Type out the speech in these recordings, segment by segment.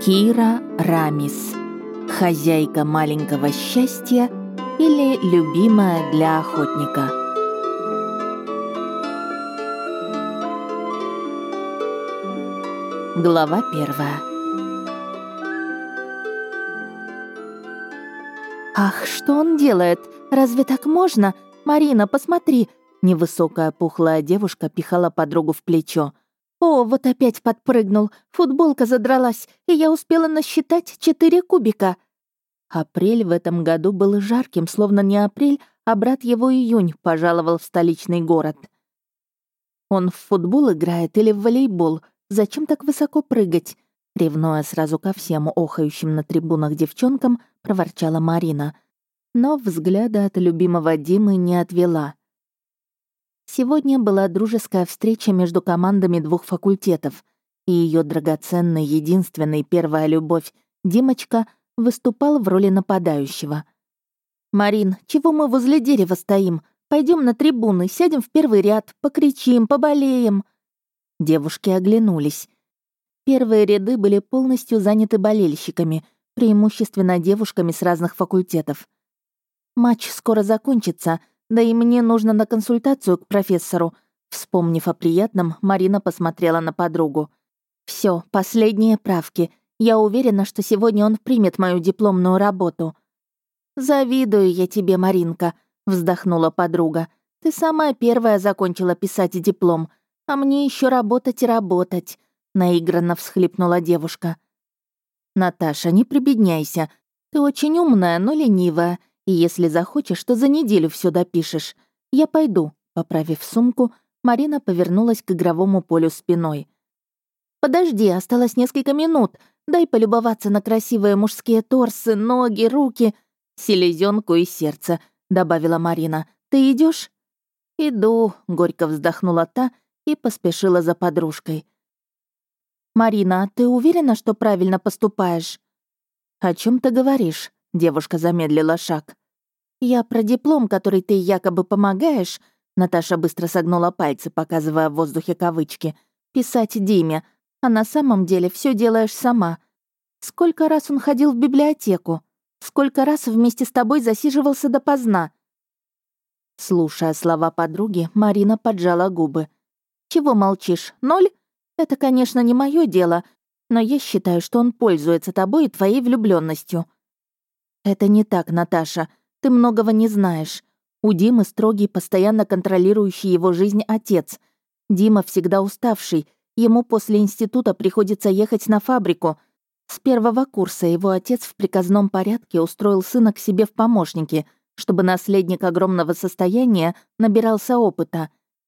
Кира Рамис. Хозяйка маленького счастья или любимая для охотника. Глава 1. «Ах, что он делает? Разве так можно? Марина, посмотри!» Невысокая пухлая девушка пихала подругу в плечо. «О, вот опять подпрыгнул. Футболка задралась, и я успела насчитать 4 кубика». Апрель в этом году был жарким, словно не апрель, а брат его июнь пожаловал в столичный город. «Он в футбол играет или в волейбол? Зачем так высоко прыгать?» Ревнуя сразу ко всем охающим на трибунах девчонкам, проворчала Марина. Но взгляда от любимого Димы не отвела. Сегодня была дружеская встреча между командами 2 факультетов, и ее драгоценный, единственный, первая любовь, Димочка, выступал в роли нападающего. «Марин, чего мы возле дерева стоим? Пойдем на трибуны, сядем в первый ряд, покричим, поболеем». Девушки оглянулись. Первые ряды были полностью заняты болельщиками, преимущественно девушками с разных факультетов. «Матч скоро закончится, да и мне нужно на консультацию к профессору». Вспомнив о приятном, Марина посмотрела на подругу. «Всё, последние правки. Я уверена, что сегодня он примет мою дипломную работу». «Завидую я тебе, Маринка», — вздохнула подруга. «Ты самая первая закончила писать диплом, а мне еще работать и работать», — наигранно всхлипнула девушка. «Наташа, не прибедняйся. Ты очень умная, но ленивая, и если захочешь, то за неделю все допишешь. Я пойду», — поправив сумку, Марина повернулась к игровому полю спиной. «Подожди, осталось несколько минут. Дай полюбоваться на красивые мужские торсы, ноги, руки, селезенку и сердце», — добавила Марина. «Ты идешь? «Иду», — горько вздохнула та и поспешила за подружкой. «Марина, ты уверена, что правильно поступаешь?» «О чем ты говоришь?» — девушка замедлила шаг. «Я про диплом, который ты якобы помогаешь», — Наташа быстро согнула пальцы, показывая в воздухе кавычки, «писать Диме, а на самом деле все делаешь сама. Сколько раз он ходил в библиотеку? Сколько раз вместе с тобой засиживался допоздна?» Слушая слова подруги, Марина поджала губы. «Чего молчишь? 0? Это, конечно, не мое дело, но я считаю, что он пользуется тобой и твоей влюбленностью. «Это не так, Наташа. Ты многого не знаешь. У Димы строгий, постоянно контролирующий его жизнь отец. Дима всегда уставший. Ему после института приходится ехать на фабрику. С 1 курса его отец в приказном порядке устроил сына к себе в помощники, чтобы наследник огромного состояния набирался опыта.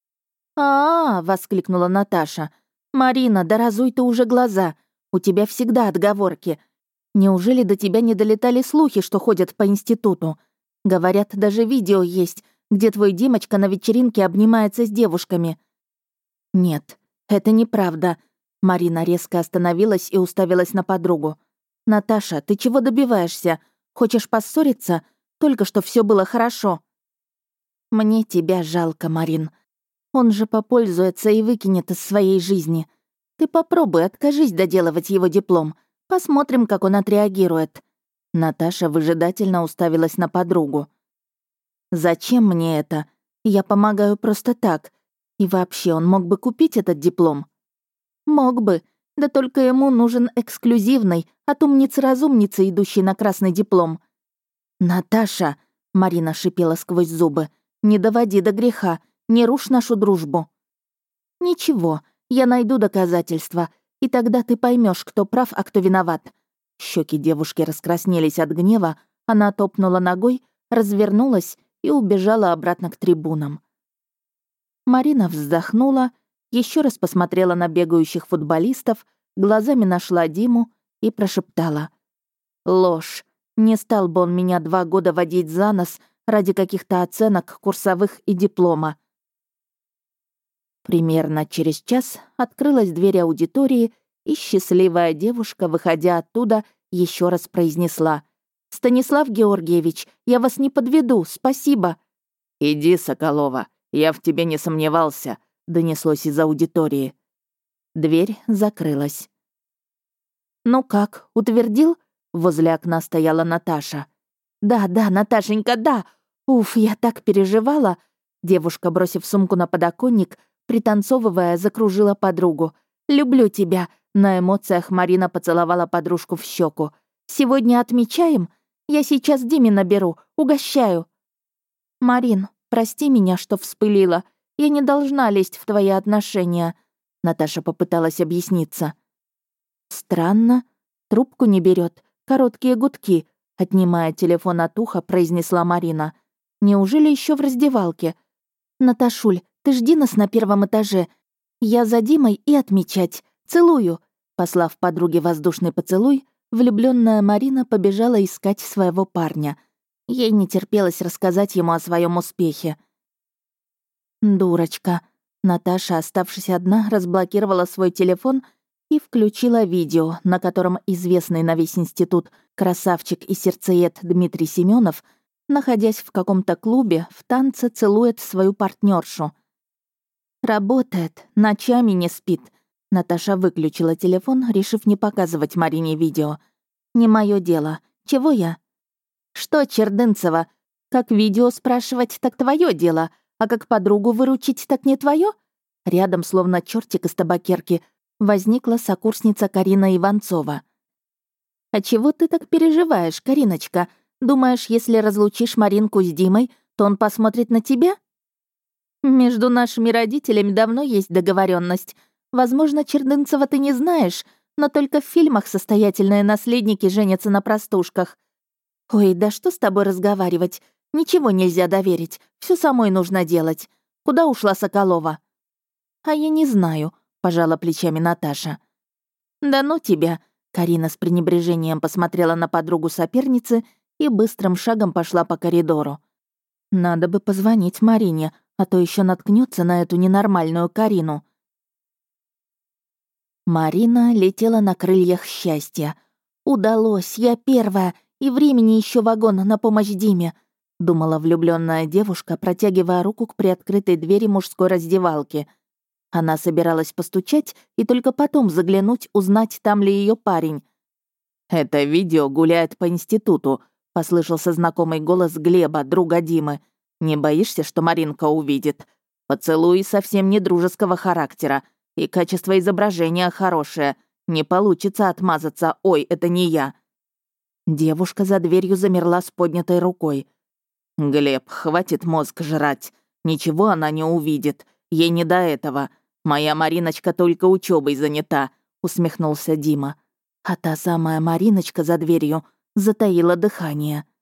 Воскликнула Наташа. «Марина, да разуй ты уже глаза. У тебя всегда отговорки. Неужели до тебя не долетали слухи, что ходят по институту? Говорят, даже видео есть, где твой Димочка на вечеринке обнимается с девушками». «Нет, это неправда». Марина резко остановилась и уставилась на подругу. «Наташа, ты чего добиваешься? Хочешь поссориться? Только что все было хорошо». «Мне тебя жалко, Марин. Он же попользуется и выкинет из своей жизни. Ты попробуй, откажись доделывать его диплом. Посмотрим, как он отреагирует». Наташа выжидательно уставилась на подругу. «Зачем мне это? Я помогаю просто так. И вообще, он мог бы купить этот диплом?» «Мог бы. Да только ему нужен эксклюзивный, от умницы-разумницы, идущий на красный диплом». «Наташа!» — Марина шипела сквозь зубы. «Не доводи до греха, не рушь нашу дружбу». «Ничего, я найду доказательства, и тогда ты поймешь, кто прав, а кто виноват». Щеки девушки раскраснелись от гнева, она топнула ногой, развернулась и убежала обратно к трибунам. Марина вздохнула, еще раз посмотрела на бегающих футболистов, глазами нашла Диму и прошептала. «Ложь. Не стал бы он меня 2 года водить за нос ради каких-то оценок, курсовых и диплома». Примерно через час открылась дверь аудитории, и счастливая девушка, выходя оттуда, еще раз произнесла: «Станислав Георгиевич, я вас не подведу, спасибо». «Иди, Соколова, я в тебе не сомневался», — донеслось из аудитории. Дверь закрылась. «Ну как, утвердил?» Возле окна стояла Наташа. «Да, Наташенька, да! Уф, я так переживала!» Девушка, бросив сумку на подоконник, пританцовывая, закружила подругу. «Люблю тебя!» На эмоциях Марина поцеловала подружку в щеку. «Сегодня отмечаем? Я сейчас Диме наберу, угощаю!» «Марин, прости меня, что вспылила. Я не должна лезть в твои отношения», — Наташа попыталась объясниться. «Странно. Трубку не берет. Короткие гудки», — отнимая телефон от уха, произнесла Марина. «Неужели еще в раздевалке? Наташуль, ты жди нас на первом этаже. Я за Димой и отмечать. Целую». Послав подруге воздушный поцелуй, влюбленная Марина побежала искать своего парня. Ей не терпелось рассказать ему о своем успехе. «Дурочка». Наташа, оставшись одна, разблокировала свой телефон и включила видео, на котором известный на весь институт красавчик и сердцеед Дмитрий Семенов, находясь в каком-то клубе, в танце целует свою партнершу. «Работает, ночами не спит». Наташа выключила телефон, решив не показывать Марине видео. «Не мое дело. Чего я?» «Что, Чердынцева, как видео спрашивать, так твое дело, а как подругу выручить, так не твое?» Рядом, словно чертик из табакерки, возникла сокурсница Карина Иванцова. «А чего ты так переживаешь, Кариночка? Думаешь, если разлучишь Маринку с Димой, то он посмотрит на тебя?» «Между нашими родителями давно есть договоренность. Возможно, Чердынцева ты не знаешь, но только в фильмах состоятельные наследники женятся на простушках. Ой, да что с тобой разговаривать? Ничего нельзя доверить, все самой нужно делать. Куда ушла Соколова?» «А я не знаю», — пожала плечами Наташа. «Да ну тебя!» — Карина с пренебрежением посмотрела на подругу соперницы и быстрым шагом пошла по коридору. «Надо бы позвонить Марине, а то еще наткнется на эту ненормальную Карину». Марина летела на крыльях счастья. «Удалось, я первая, и времени еще вагон на помощь Диме», — думала влюбленная девушка, протягивая руку к приоткрытой двери мужской раздевалки. Она собиралась постучать и только потом заглянуть, узнать, там ли ее парень. «Это видео гуляет по институту», — послышался знакомый голос Глеба, друга Димы. «Не боишься, что Маринка увидит? Поцелуй совсем не дружеского характера, и качество изображения хорошее. Не получится отмазаться, ой, это не я». Девушка за дверью замерла с поднятой рукой. «Глеб, хватит мозг жрать. Ничего она не увидит. Ей не до этого. Моя Мариночка только учебой занята», — усмехнулся Дима. А та самая Мариночка за дверью затаила дыхание.